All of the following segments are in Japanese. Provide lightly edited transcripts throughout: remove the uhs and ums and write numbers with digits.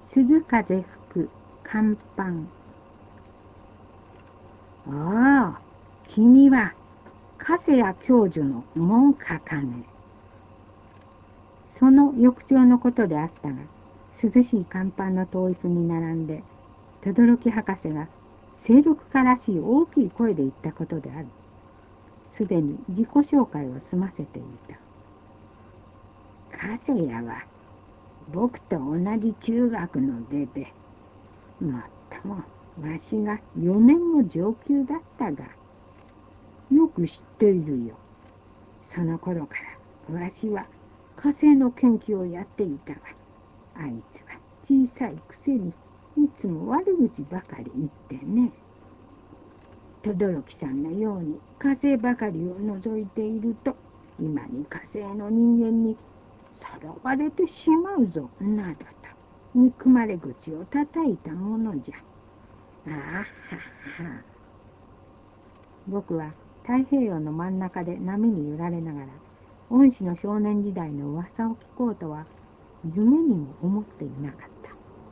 鈴風吹く甲板。おお、君は粕谷教授の門下かね。その翌朝のことであったが、涼しい甲板の統一に並んで、轟博士が清六家らしい大きい声で言ったことである。すでに自己紹介を済ませていた。粕谷は僕と同じ中学の出で、もっともわしが4年も上級だったが、よく知っているよ。その頃からわしは火星の研究をやっていたわ。あいつは小さいくせにいつも悪口ばかり言ってね。轟さんのように火星ばかりを覗いていると、今に火星の人間にさらわれてしまうぞ、などと憎まれ口を叩いたものじゃ。ああはは。僕は太平洋の真ん中で波に揺られながら、恩師の少年時代の噂を聞こうとは夢にも思っていなかった。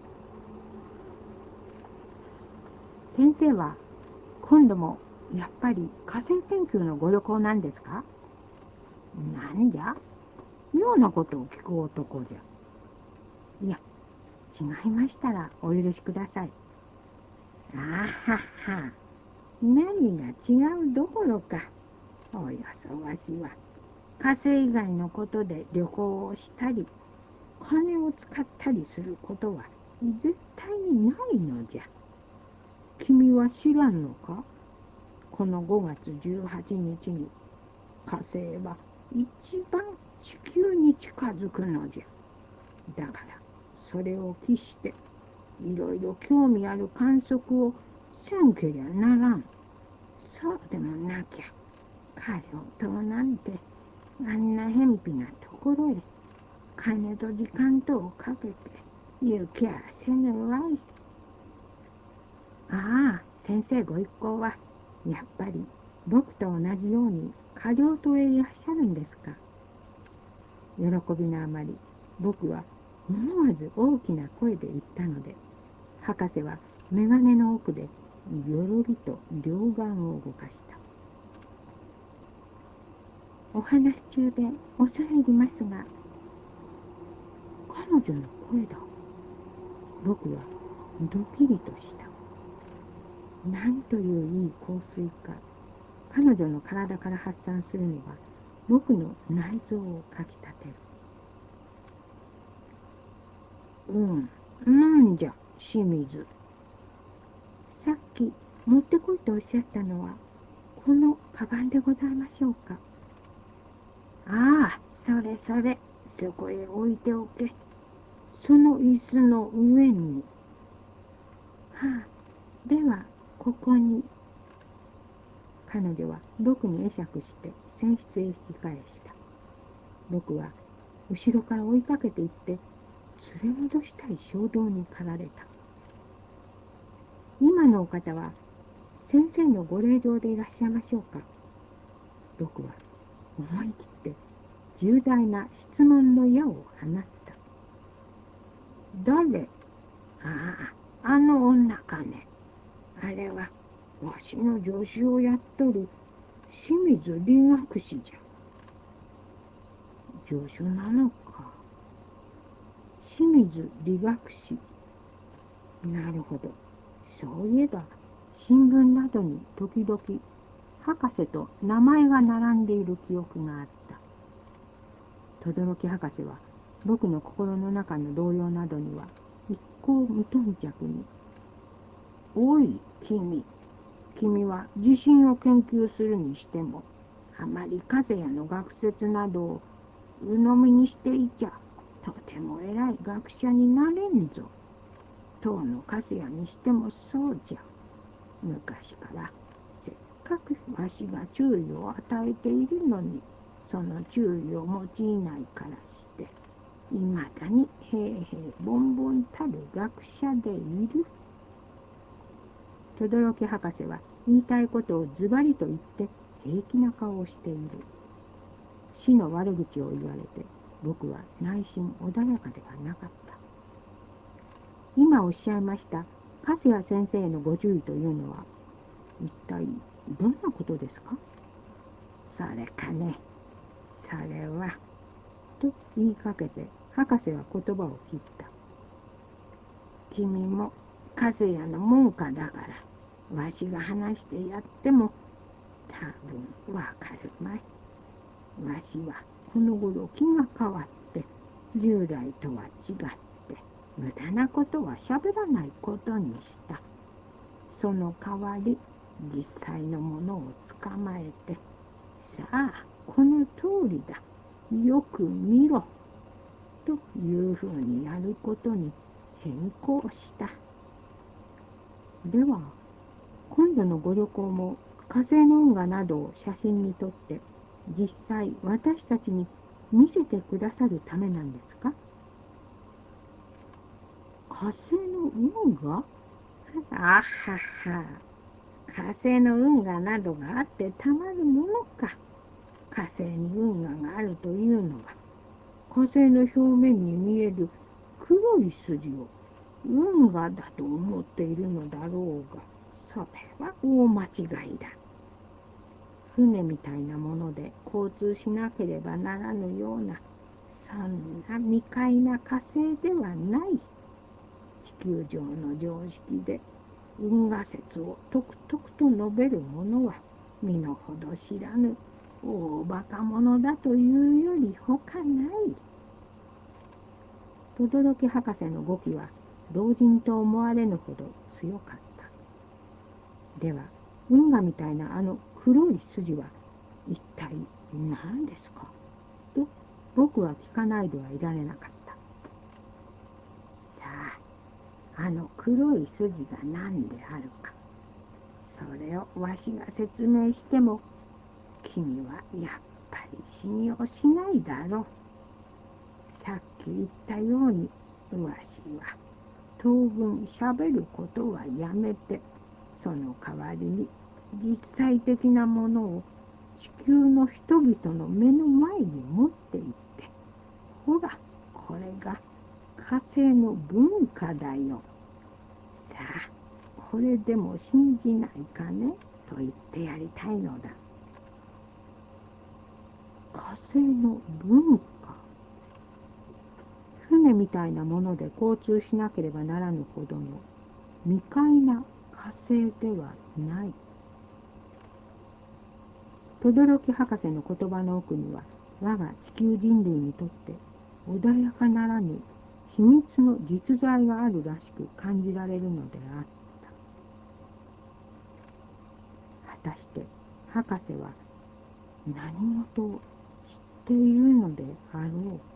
先生は今度もやっぱり火星研究のご旅行なんですか？なんじゃ、妙なことを聞く男じゃ。いや、違いましたらお許しください。あはは。何が違うどころか、およそわしは火星以外のことで旅行をしたり、金を使ったりすることは絶対にないのじゃ。君は知らんのか？この5月18日に火星は一番地球に近づくのじゃ。だからそれを期していろいろ興味ある観測をせんけりゃならん。そうでもなきゃ火曜島なんてあんな偏僻なところへ金と時間とをかけて行きゃせぬわい。ああ、先生ご一行はやっぱり僕と同じように火曜島へいらっしゃるんですか？喜びのあまり僕は思わず大きな声で言ったので、博士は眼鏡の奥でよろりと両眼を動かした。お話中で恐れ入りますが、彼女の声だ。僕はドキリとした。なんといういい香水か。彼女の体から発散するのは僕の内臓をかきたてる。なんじゃ、清水。さっき持ってこいとおっしゃったのは、このカバンでございましょうか？ああ、それそれ、そこへ置いておけ。その椅子の上に。はあ、では、ここに。彼女は僕に会釈して船室へ引き返した。僕は後ろから追いかけていって連れ戻したい衝動に駆られた。今のお方は先生のご令嬢でいらっしゃいましょうか？僕は思い切って重大な質問の矢を放った。誰？ああ、あの女かね。あれはわしの助手をやっとる清水理学士じゃ。助手なのか。清水理学士。なるほど。そういえば新聞などに時々博士と名前が並んでいる記憶があった。轟博士は僕の心の中の動揺などには一向無頓着に、おい君は地震を研究するにしてもあまり風谷の学説などを鵜呑みにしていちゃとても偉い学者になれんぞ。当の風谷にしてもそうじゃ。昔からせっかくわしが注意を与えているのに、その注意を用いないからして、いまだに平々凡々たる学者でいる。轟博士は言いたいことをズバリと言って平気な顔をしている。死の悪口を言われて僕は内心穏やかではなかった。 今おっしゃいました粕谷先生のご注意というのは、一体どんなことですか？それかね、それは、と言いかけて、博士は言葉を切った。君も粕谷の門下だから、わしが話してやっても、多分わかるまい。わしはこの頃気が変わって、従来とは違って、無駄なことはしゃべらないことにした。その代わり、実際のものを捕まえて、さあ、この通りだ。よく見ろ。というふうにやることに変更した。では、今度のご旅行も火星の運河などを写真に撮って、実際私たちに見せてくださるためなんですか？火星の運河？あはは。火星の運河などがあってたまるものか。火星に運河があるというのは、火星の表面に見える黒い筋を運河だと思っているのだろうが、それは大間違いだ。船みたいなもので交通しなければならぬような、そんな未開な火星ではない。地球上の常識で運河説をとくとくと述べる者は、身の程知らぬ大バカ者だというよりほかない。轟博士の語気は老人と思われぬほど強かった。では、運河みたいなあの黒い筋は一体何ですか？と僕は聞かないではいられなかった。さあ、あの黒い筋が何であるか。それをわしが説明しても、君はやっぱり信用しないだろう。さっき言ったように、わしは当分しゃべることはやめて、その代わりに実際的なものを地球の人々の目の前に持って行って、ほら、これが火星の文化だよ。さあ、これでも信じないかねと言ってやりたいのだ。火星の文化。船みたいなもので交通しなければならぬほどの未開な火星ではない。轟博士の言葉の奥には、我が地球人類にとって穏やかならぬ秘密の実在があるらしく感じられるのであった。果たして博士は何事を知っているのであろうか。